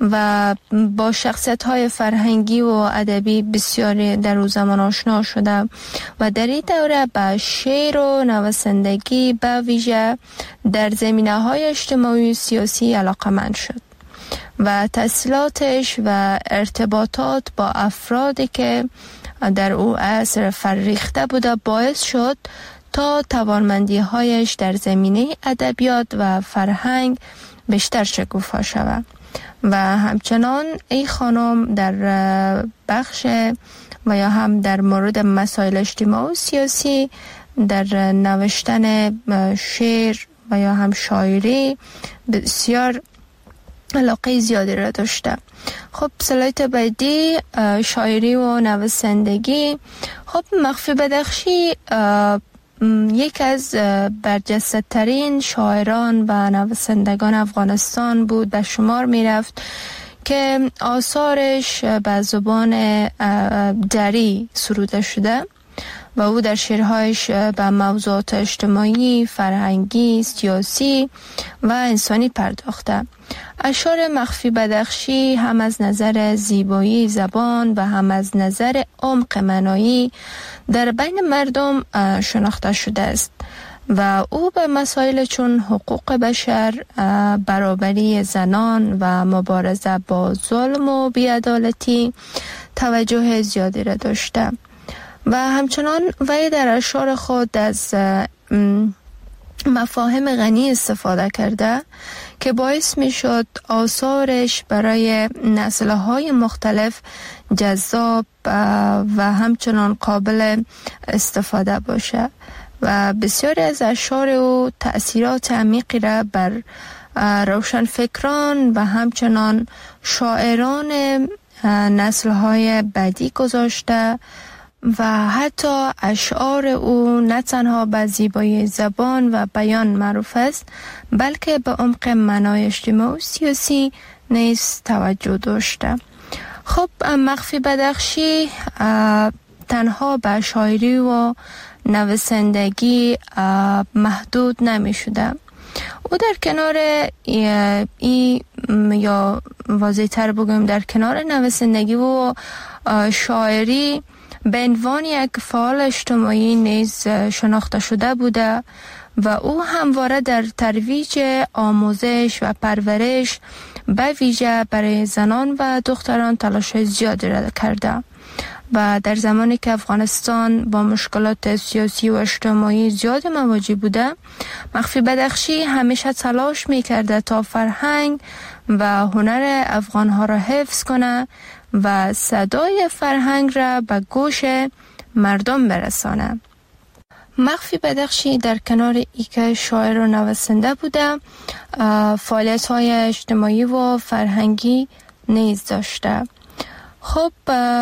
و با شخصیت‌های فرهنگی و ادبی بسیاری در او زمان آشنا شده و در این دوره به شعر و نویسندگی به ویژه در زمینه‌های اجتماعی و سیاسی علاقه‌مند شد و تحصیلاتش و ارتباطات با افرادی که در او عصر فرهیخته بوده باعث شد تا توانمندی‌هایش در زمینه ادبیات و فرهنگ بیشتر شکوفا شود و همچنان ای خانم در بخش و یا هم در مورد مسائل اجتماعی و سیاسی در نوشتن شعر و یا هم شاعری بسیار علاقه زیادی را داشته. خب سلایت بعدی شاعری و نویسندگی. خب مخفی بدخشی یک از برجسته ترین شاعران و نویسندگان افغانستان بود به شمار می رفت که آثارش به زبان دری سروده شده و او در شعرهایش به موضوعات اجتماعی، فرهنگی، سیاسی و انسانی پرداخته. اشعار مخفی بدخشی هم از نظر زیبایی زبان و هم از نظر عمق معنایی در بین مردم شناخته شده است و او به مسائل چون حقوق بشر، برابری زنان و مبارزه با ظلم و بی‌عدالتی توجه زیادی را داشته و همچنان وی در اشعار خود از مفاهیم غنی استفاده کرده که باعث می شد آثارش برای نسل‌های مختلف جذاب و همچنان قابل استفاده باشه و بسیاری از اشعار او تأثیرات عمیقی را بر روشنفکران و همچنان شاعران نسل‌های بعدی گذاشته و حتی اشعار او نه تنها به زیبایی زبان و بیان معروف است بلکه به عمق معنای اجتماعی و سیاسی نیز توجه داشته. خب مخفی بدخشی تنها به شاعری و نویسندگی محدود نمی شده. او در کنار یا واضح تر بگویم در کنار نویسندگی و شاعری به عنوان یک فعال اجتماعی نیز شناخته شده بوده و او همواره در ترویج آموزش و پرورش به ویژه برای زنان و دختران تلاش زیادی را کرده و در زمانی که افغانستان با مشکلات سیاسی و اجتماعی زیاد مواجه بوده، مخفی بدخشی همیشه تلاش می‌کرده تا فرهنگ و هنر افغان‌ها را حفظ کنه و صدای فرهنگ را به گوش مردم برسانه. مخفی بدخشی در کنار اینکه شاعر و نویسنده بوده، فعالیت‌های اجتماعی و فرهنگی نیز داشته. خب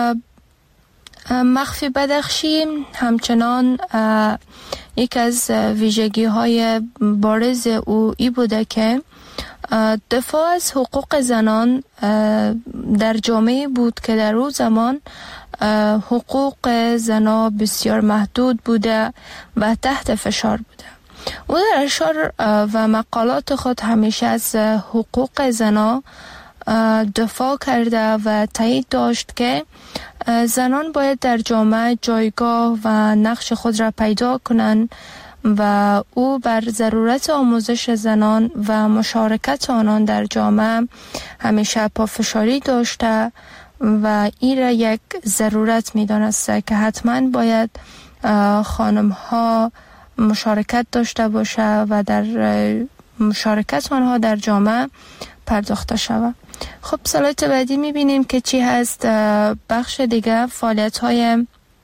مخفی بدخشی همچنان یک از ویژگی‌های بارز او ای بوده که دفاع از حقوق زنان در جامعه بود که در اون زمان حقوق زنان بسیار محدود بوده و تحت فشار بوده. او در اشعار و مقالات خود همیشه از حقوق زنان دفاع کرده و تایید داشت که زنان باید در جامعه جایگاه و نقش خود را پیدا کنند و او بر ضرورت آموزش زنان و مشارکت آنان در جامعه همیشه پافشاری داشته و این را یک ضرورت می دانسته که حتما باید خانم ها مشارکت داشته باشه و در مشارکت آنها در جامعه پرداخته شود. خب سلایت بعدی می بینیم که چی هست. بخش دیگه فعالیت های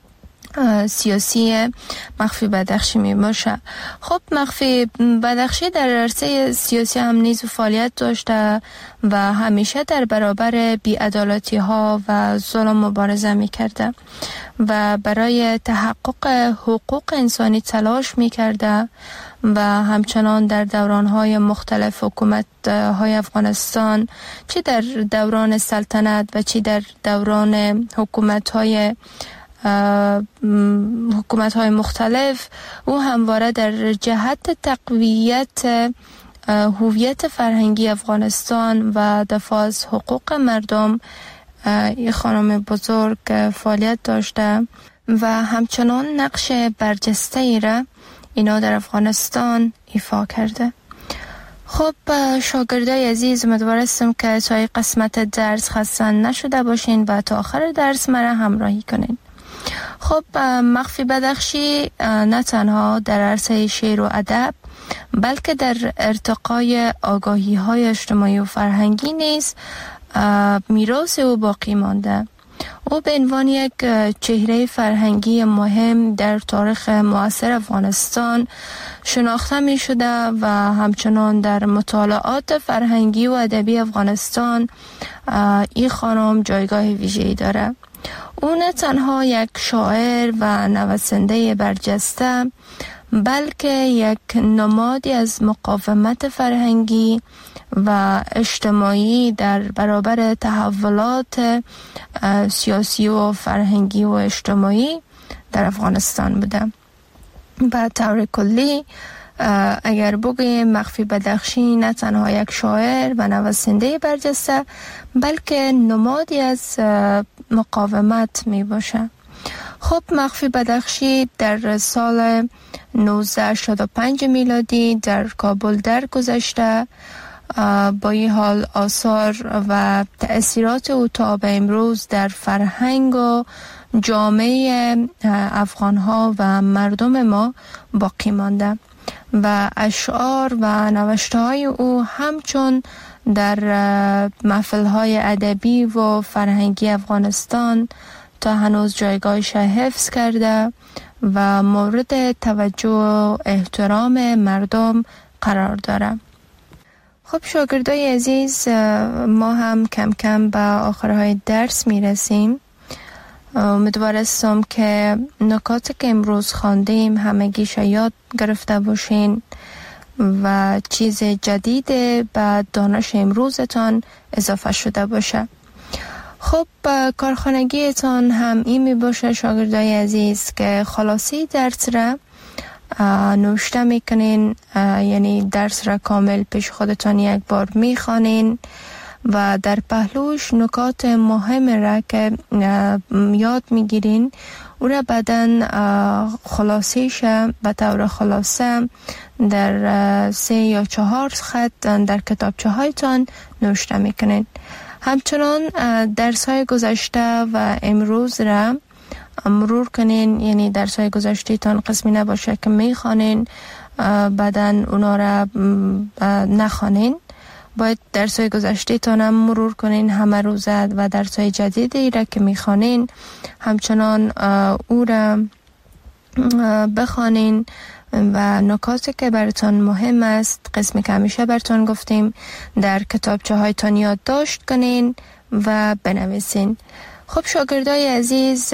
سیاسی مخفی بدخشی می باشه. خب مخفی بدخشی در عرصه سیاسی هم نیز فعالیت داشته و همیشه در برابر بی‌عدالتی ها و ظلم مبارزه می کرده و برای تحقق حقوق انسانی تلاش می کرده و همچنان در دوران‌های مختلف حکومت‌های افغانستان، چه در دوران سلطنت و چه در دوران حکومت‌های مختلف، او همواره در جهت تقویت هویت فرهنگی افغانستان و دفاع از حقوق مردم این خانم بزرگ فعالیت داشته و همچنان نقش برجسته ای را اینا در افغانستان ایفا کرده. خب شاگردای عزیز، امیدوارم که تا قسمت درس خسته نشده باشین و تا آخر درس مرا همراهی کنین. خب مخفی بدخشی نه تنها در عرصه شعر و ادب بلکه در ارتقای آگاهی های اجتماعی و فرهنگی نیز میراث او باقی مانده. او به عنوان یک چهره فرهنگی مهم در تاریخ معاصر افغانستان شناخته می شده و همچنان در مطالعات فرهنگی و ادبی افغانستان این خانم جایگاه ویژه‌ای داره. او نه تنها یک شاعر و نویسنده برجسته بلکه یک نمادی از مقاومت فرهنگی و اجتماعی در برابر تحولات سیاسی و فرهنگی و اجتماعی در افغانستان بوده. به طور کلی اگر بگویم مخفی بدخشی نه تنها یک شاعر و نویسنده برجسته بلکه نمادی از مقاومت می باشه. خب مخفی بدخشی در سال 1985 میلادی در کابل درگذشته. با این حال آثار و تأثیرات او تا به امروز در فرهنگ و جامعه افغانها و مردم ما باقی مانده و اشعار و نوشته‌های او همچون در محفل‌های ادبی و فرهنگی افغانستان تا هنوز جایگاهش حفظ کرده و مورد توجه و احترام مردم قرار داره. خب شاگردای عزیز، ما هم کم کم به آخرهای درس میرسیم. امیدوارم که نکاتی که امروز خواندیم همگیش یاد گرفته باشین و چیز جدید به دانش امروزتان اضافه شده باشه. خب کارخانگیتان هم این می باشه شاگردای عزیز که خلاصی درس را نوشته میکنین، یعنی درس را کامل پیش خودتان یک بار میخوانین و در پهلوش نکات مهم را که یاد میگیرین او را بعدن خلاصیش به طور خلاصه در 3 یا 4 خط در کتابچه هایتان نوشته میکنین. همچنان درس های گذشته و امروز را مرور کنین، یعنی درس های گذشته تان قسمی نباشه که میخوانین بعدن اونا را نخوانین. باید درس های گذشته تان هم مرور کنین همه روزه و درس های جدیدی را که میخوانین همچنان او را بخوانین و نکاتی که براتون مهم است، قسمی که همیشه براتون گفتیم، در کتابچه هایتان یادداشت کنین و بنویسین. خب شاگردای عزیز،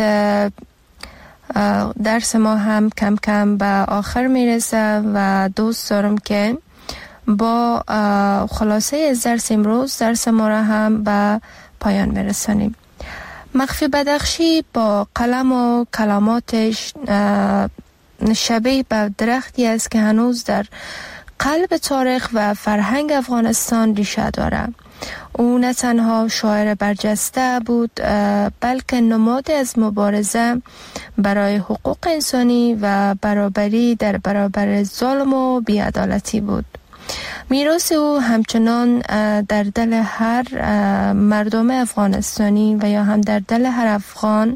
درس ما هم کم کم به آخر میرسه و دوست دارم که با خلاصه از درس امروز درس ما را هم به پایان میرسانیم. مخفی بدخشی با قلم و کلماتش شبیه به درختی است که هنوز در قلب تاریخ و فرهنگ افغانستان ریشه داره. او نه تنها شاعر برجسته بود بلکه نماد از مبارزه برای حقوق انسانی و برابری در برابر ظلم و بی‌عدالتی بود. میراث او همچنان در دل هر مردم افغانستانی و یا هم در دل هر افغان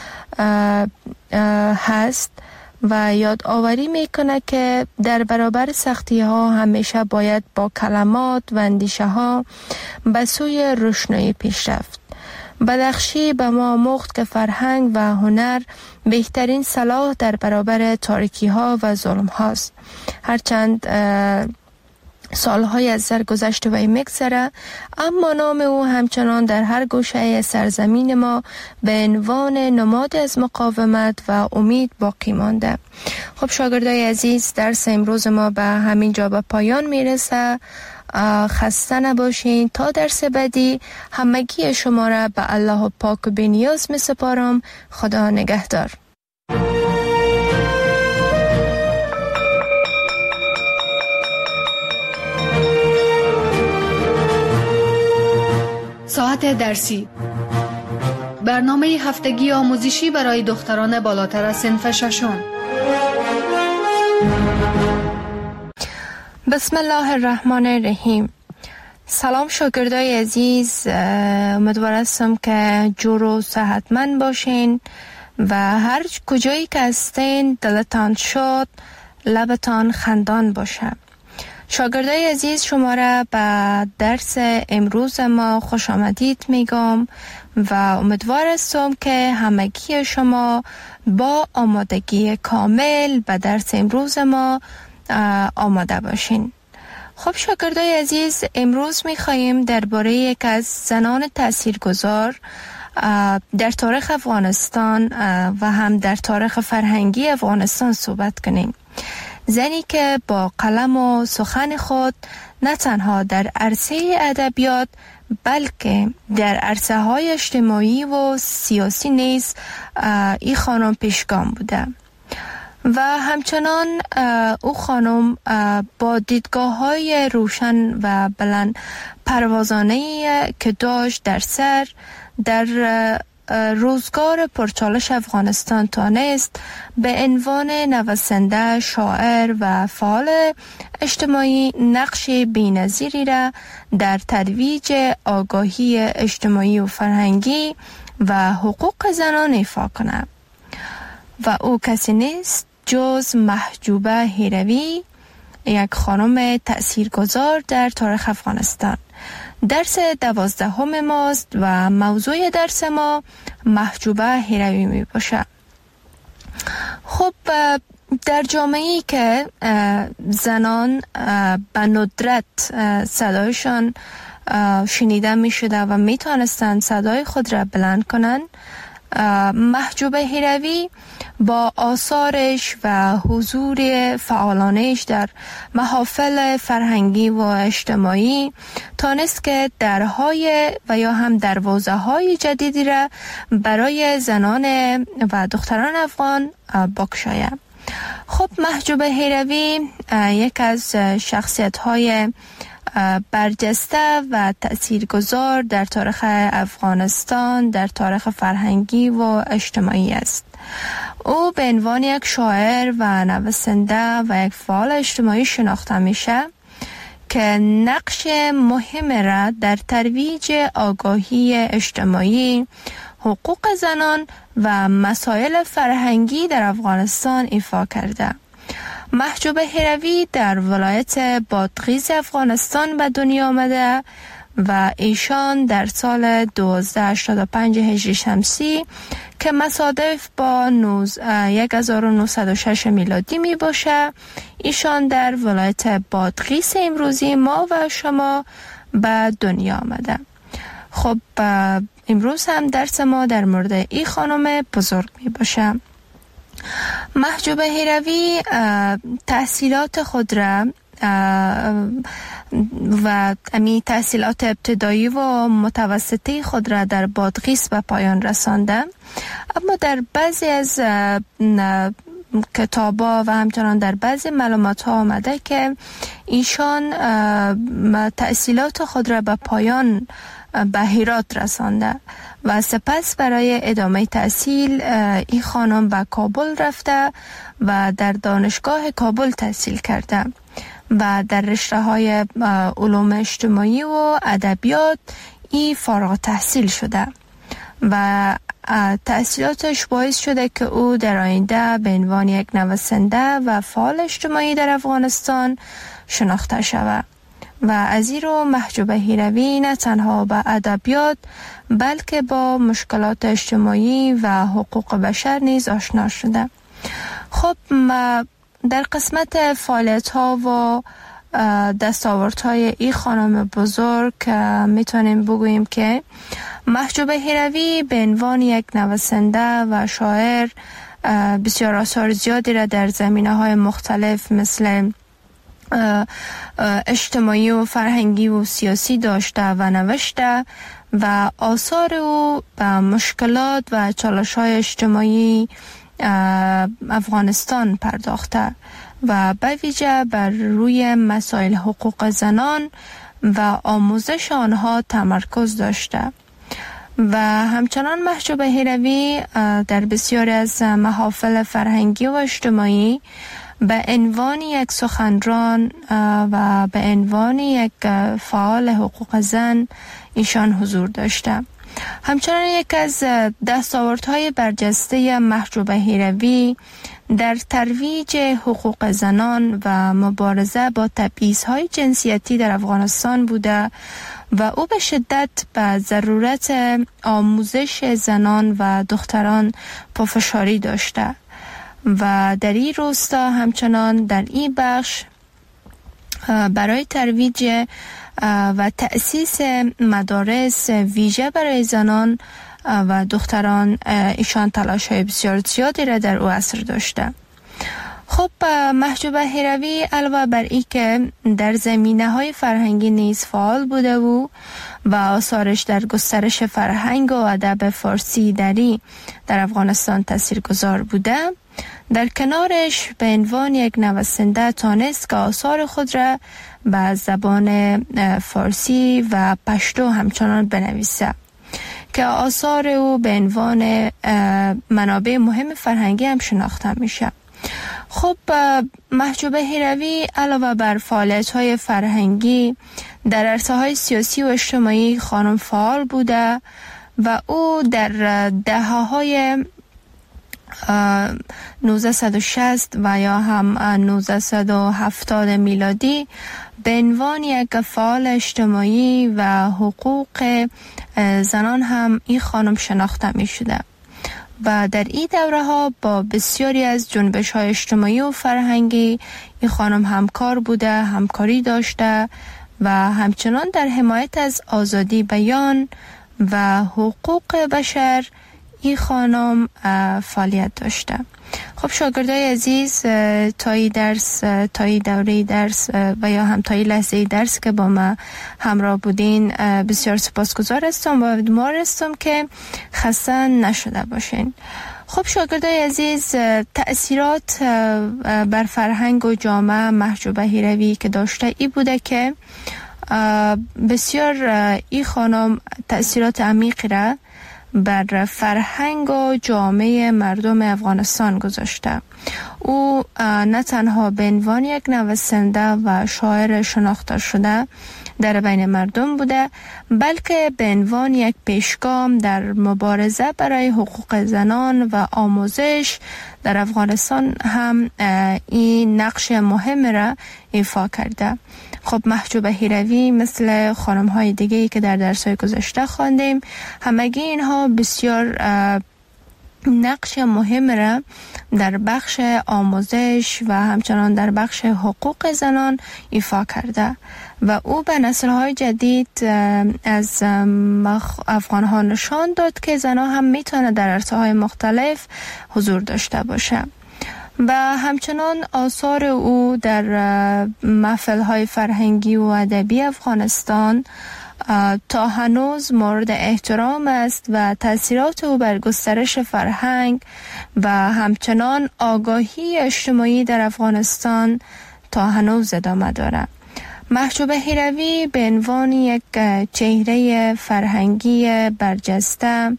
هست و یادآوری میکنه که در برابر سختی ها همیشه باید با کلمات و اندیشه ها به سوی روشنایی پیش رفت. بدخشی به ما آموخت که فرهنگ و هنر بهترین سلاح در برابر تاریکی ها و ظلم هاست. هرچند سالهای از سرگذشت وی میگذره، اما نام او همچنان در هر گوشه سرزمین ما به عنوان نماد از مقاومت و امید باقی مانده. خب شاگردای عزیز، درس امروز ما به همین جا به پایان میرسه. خسته نباشین. تا درس بعدی همگی شما را به الله پاک و بی‌نیاز می سپارم. خدا نگهدار. ساعت درسی، برنامه هفتگی آموزشی برای دختران بالاتر از صنف ششم. بسم الله الرحمن الرحیم. سلام شاگردای عزیز، امیدوار هستم که جور و صحتمند باشین و هر کجایی که هستین دلتان شاد، لبتان خندان باشه. شاگردای عزیز، شما را به درس امروز ما خوش آمدید میگم و امیدوار هستم که همگی شما با آمادگی کامل به درس امروز ما آماده باشین. خب شاگردای عزیز، امروز میخواییم درباره یک از زنان تاثیرگذار در تاریخ افغانستان و هم در تاریخ فرهنگی افغانستان صحبت کنیم. زنی که با قلم و سخن خود نه تنها در عرصه ادبیات بلکه در عرصه های اجتماعی و سیاسی نیز این خانم پیشگام بوده و همچنان او خانم با دیدگاه های روشن و بلند پروازانه که داشت در سر در روزگار پرچالش افغانستان تانست به عنوان نویسنده، شاعر و فعال اجتماعی نقش بی‌نظیری را در ترویج آگاهی اجتماعی و فرهنگی و حقوق زنان ایفا کند و او کسی نیست جز محجوبه هیروی، یک خانم تأثیرگذار در تاریخ افغانستان. درس 12 ماست و موضوع درس ما محجوبه هیروی می باشه. خب در جامعه‌ای که زنان به ندرت صدایشان شنیده می شده و می توانستند صدای خود را بلند کنند، محجوبه هیروی با آثارش و حضور فعالانش در محافل فرهنگی و اجتماعی تانست که درهای و یا هم دروازه‌های جدیدی را برای زنان و دختران افغان بگشاید. خب محجوبه هیروی یک از شخصیت‌های برجسته و تأثیرگذار در تاریخ افغانستان، در تاریخ فرهنگی و اجتماعی است. او به عنوان یک شاعر و نویسنده و یک فعال اجتماعی شناخته میشه که نقش مهم را در ترویج آگاهی اجتماعی، حقوق زنان و مسائل فرهنگی در افغانستان ایفا کرده. محجوبه هیروی در ولایت بادغیس افغانستان به دنیا آمده و ایشان در سال 1285 هجری شمسی که مصادف با 1906 میلادی می باشه، ایشان در ولایت بادغیس امروزی ما و شما به دنیا آمده. خب امروز هم درس ما در مورد این خانم بزرگ می باشه. محجوبه هیروی تحصیلات خود را و تحصیلات ابتدایی و متوسطی خود را در بادغیس به پایان رسانده، اما در بعضی از کتابا و همچنان در بعضی معلومات ها آمده که ایشان تحصیلات خود را به پایان به هرات رسانده و سپس برای ادامه تحصیل این خانم به کابل رفته و در دانشگاه کابل تحصیل کرده و در رشته های علوم اجتماعی و ادبیات ای فارغ تحصیل شده و تحصیلاتش باعث شده که او در آینده به عنوان یک نویسنده و فعال اجتماعی در افغانستان شناخته شود. و از این رو محجوبه هیروی نه تنها با ادبیات بلکه با مشکلات اجتماعی و حقوق بشر نیز آشنا شده. خب در قسمت فعالیت ها و دستاوردهای این خانم بزرگ میتونیم بگوییم که محجوبه هیروی به عنوان یک نویسنده و شاعر بسیار آثار زیادی را در زمینه‌های مختلف مثل اجتماعی و فرهنگی و سیاسی داشته و نوشته و آثار او به مشکلات و چالش‌های اجتماعی افغانستان پرداخته و به ویژه بر روی مسائل حقوق زنان و آموزش آنها تمرکز داشته و همچنان محجوب هیروی در بسیاری از محافل فرهنگی و اجتماعی به عنوان یک سخنران و به عنوان یک فعال حقوق زن ایشان حضور داشته. همچنان یک از دستاوردهای برجسته محجوب هیروی در ترویج حقوق زنان و مبارزه با تبعیض‌های جنسیتی در افغانستان بوده و او به شدت به ضرورت آموزش زنان و دختران پافشاری داشته و در این راستا همچنان در این بخش برای ترویج و تأسیس مدارس ویژه برای زنان و دختران ایشان تلاش‌های بسیار زیادی را در او عصر داشته. خب محجوب هیروی علاوه بر این که در زمینه‌های فرهنگی نیز فعال بوده و آثارش در گسترش فرهنگ و ادب فارسی دری در افغانستان تاثیرگذار بوده، در کنارش به عنوان یک نویسنده تانست که آثار خود را به زبان فارسی و پشتو همچنان بنویسه که آثار او به عنوان منابع مهم فرهنگی هم شناخته میشه. خب محجوب هیروی علاوه بر فعالیت‌های فرهنگی در عرصه‌های سیاسی و اجتماعی خانم فعال بوده و او در دهه‌های 1960 و یا هم 1970 میلادی به عنوان یک فعال اجتماعی و حقوق زنان هم این خانم شناخته می شده و در این دوره ها با بسیاری از جنبش های اجتماعی و فرهنگی این خانم همکار بوده، همکاری داشته و همچنان در حمایت از آزادی بیان و حقوق بشر این خانم فعالیت داشته. خب شاگردای عزیز، تا این درس، تا این دوره درس و یا هم تا این لحظه درس که با ما همراه بودین بسیار سپاسگزار هستم و امیدوار هستم که خسته نشده باشین. خب شاگردای عزیز، تأثیرات بر فرهنگ و جامعه محجوب هیروی که داشته ای بوده که بسیار این خانم تأثیرات عمیقی را بر فرهنگ و جامعه مردم افغانستان گذاشته. او نه تنها به عنوان یک نویسنده و شاعر شناخته شده در بین مردم بوده، بلکه به عنوان یک پیشگام در مبارزه برای حقوق زنان و آموزش در افغانستان هم این نقش مهم را ایفا کرده. خب محجوب هیروی مثل خانم‌های دیگه‌ای که در درس‌های گذشته خواندیم، همگی اینها بسیار نقش مهم را در بخش آموزش و همچنان در بخش حقوق زنان ایفا کرده و او به نسل‌های جدید از افغان‌ها نشان داد که زنان هم میتونه در عرصه‌های مختلف حضور داشته باشه و همچنان آثار او در محفل‌های فرهنگی و ادبی افغانستان تا هنوز مورد احترام است و تأثیرات او بر گسترش فرهنگ و همچنان آگاهی اجتماعی در افغانستان تا هنوز ادامه دارد. محجوب هیروی به عنوان یک چهره فرهنگی برجسته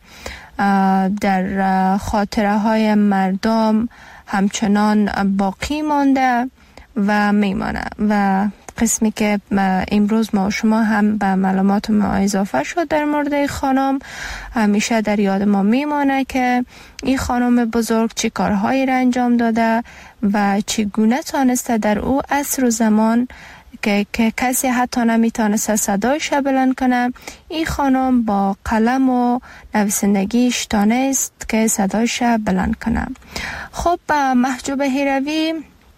در خاطره های مردم همچنان باقی مانده و میمانه و قسمی که امروز ما و شما هم به معلومات ما اضافه شد در مورد این خانم همیشه در یاد ما میمانه که این خانم بزرگ چی کارهایی را انجام داده و چگونه تانسته در او عصر و زمان که کسی حتی نمیتونسته صدایش بلند کنه، این خانم با قلم و نویسندگیش تانست که صدایش بلند کنه. خب محجوب هیروی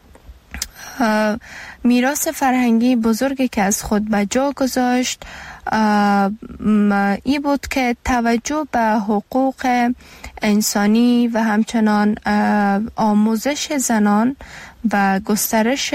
میراث فرهنگی بزرگی که از خود به جا گذاشت ای بود که توجه به حقوق انسانی و همچنان آموزش زنان و گسترش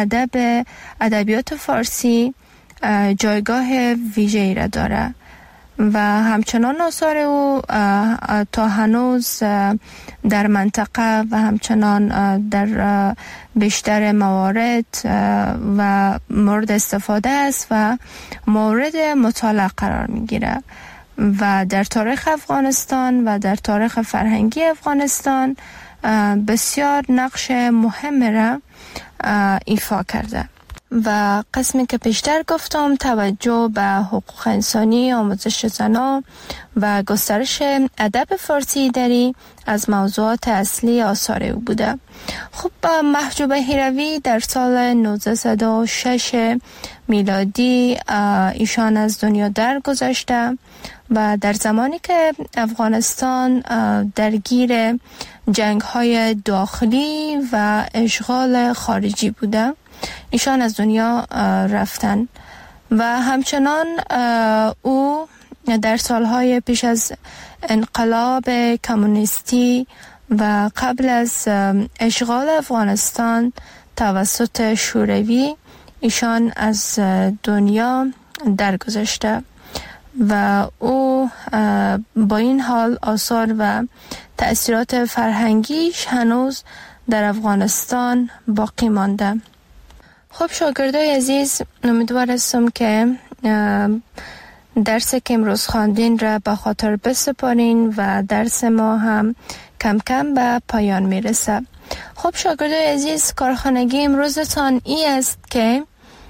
ادبیات فارسی جایگاه ویژه‌ای را داره و همچنان آثار او تا هنوز در منطقه و همچنان در بیشتر موارد و مورد استفاده است و مورد مطالعه قرار میگیره و در تاریخ افغانستان و در تاریخ فرهنگی افغانستان بسیار نقش مهم را ایفا کرده. و قسمی که پیشتر گفتم توجه به حقوق انسانی، آموزش زنان و گسترش ادب فارسی دری از موضوعات اصلی آثار او بوده. خب محجوب هیروی در سال 1906 میلادی ایشان از دنیا درگذشته و در زمانی که افغانستان درگیر جنگ‌های داخلی و اشغال خارجی بوده ایشان از دنیا رفتن و همچنان او در سالهای پیش از انقلاب کمونیستی و قبل از اشغال افغانستان توسط شوروی ایشان از دنیا درگذشته و او با این حال آثار و تأثیرات فرهنگیش هنوز در افغانستان باقی مانده. خب شاگردای عزیز، امیدوار هستم که درسی که امروز خواندین را به خاطر بسپارین و درس ما هم کم کم به پایان میرسه. خب شاگردای عزیز، کارخانگی امروزتان ای است که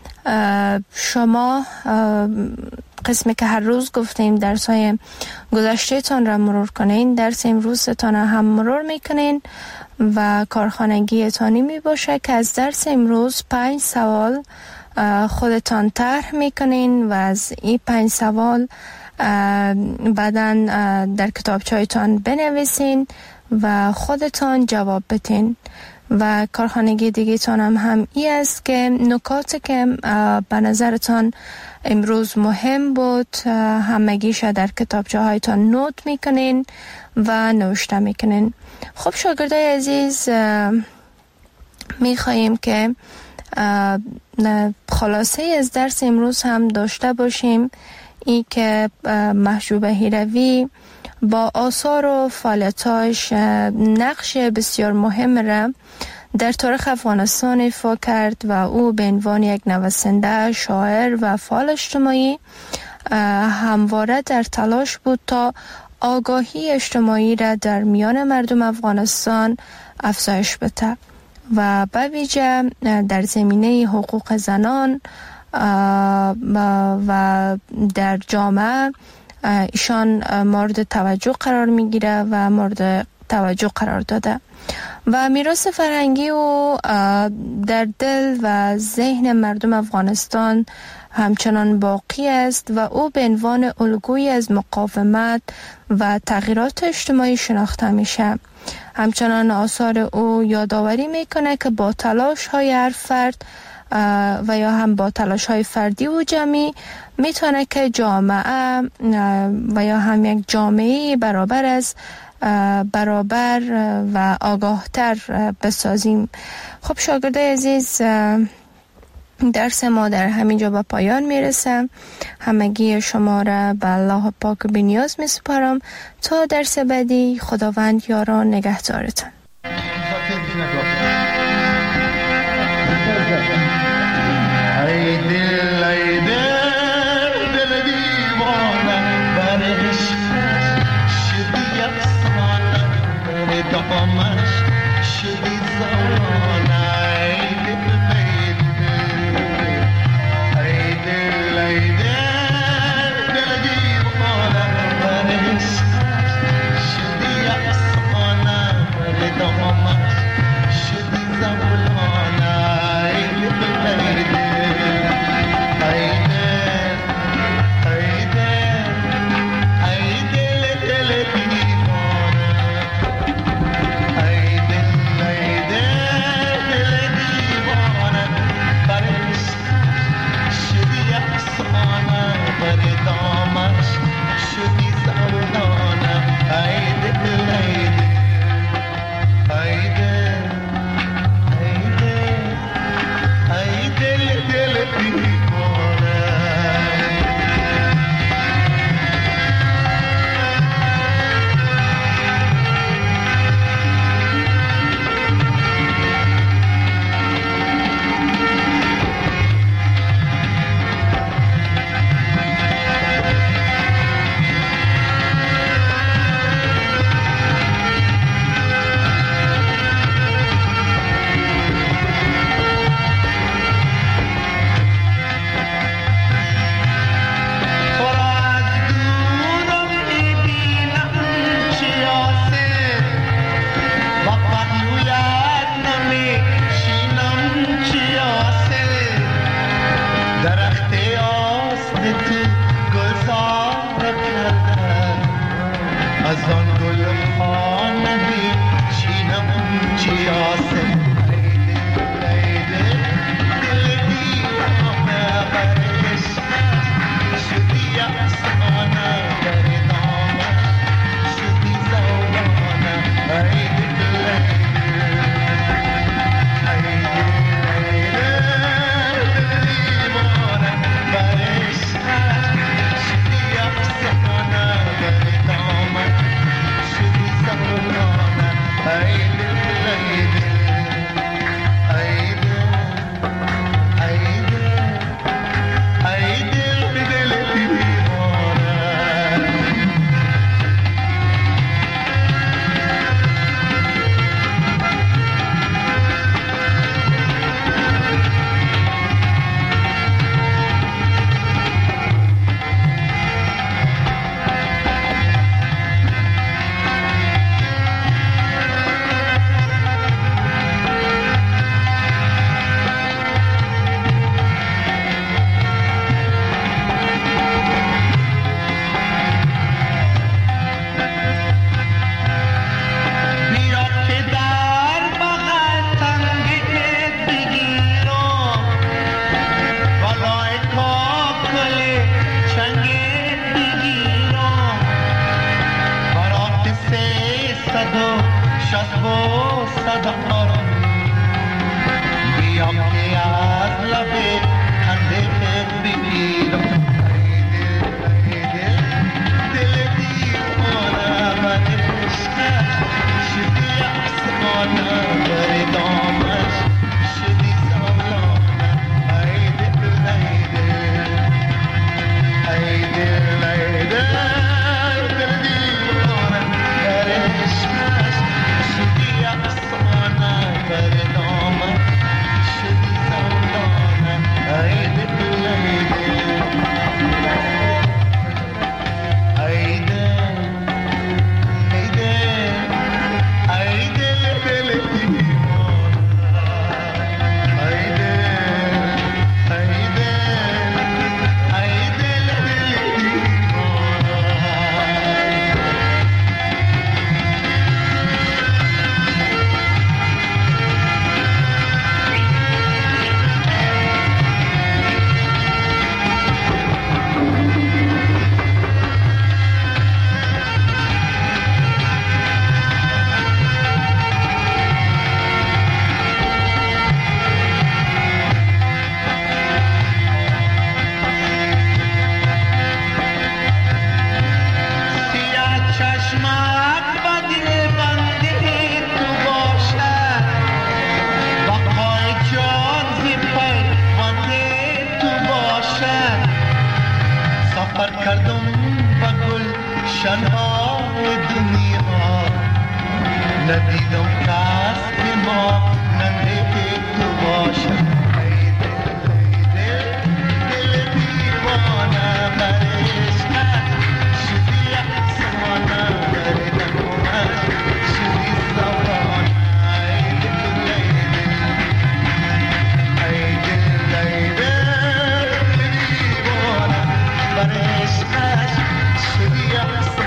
شما قسمی که هر روز گفتیم درس‌های گذشته تان را مرور کنین، درس امروزتان هم مرور میکنین و کارخانگی تانی می باشه که از درس امروز 5 سوال خودتان طرح میکنین و از این 5 سوال بعداً در کتابچه‌تان بنویسین و خودتان جواب بدین. و کارخانگی دیگه تان هم ای است که نکاتی که به نظرتان امروز مهم بود همگیش در کتابچه هایتان نوت میکنین و نوشته میکنین. خب شاگردای عزیز، میخواییم که خلاصه از درس امروز هم داشته باشیم، ای که محجوب هیروی با آثار و فعالیتاش نقش بسیار مهم را در تاریخ افغانستان ایفا کرد و او به عنوان یک نویسنده، شاعر و فعال اجتماعی همواره در تلاش بود تا آگاهی اجتماعی را در میان مردم افغانستان افزایش بده و به ویژه در زمینه حقوق زنان و در جامعه ایشان مورد توجه قرار میگیره و مورد توجه قرار داده و میراث فرهنگی او در دل و ذهن مردم افغانستان همچنان باقی است و او به عنوان الگویی از مقاومت و تغییرات اجتماعی شناخته میشه. همچنان آثار او یادآوری میکنه که با تلاش های هر فرد و یا هم با تلاش های فردی و جمعی میتونه که جامعه و یا هم یک جامعه برابر و آگاهتر بسازیم. خب شاگردای عزیز، درس ما در همینجا به پایان میرسه. همگی شما را به الله پاک بی‌نیاز میسپارم تا درس بعدی. خداوند یاران نگهدارتان. Yes.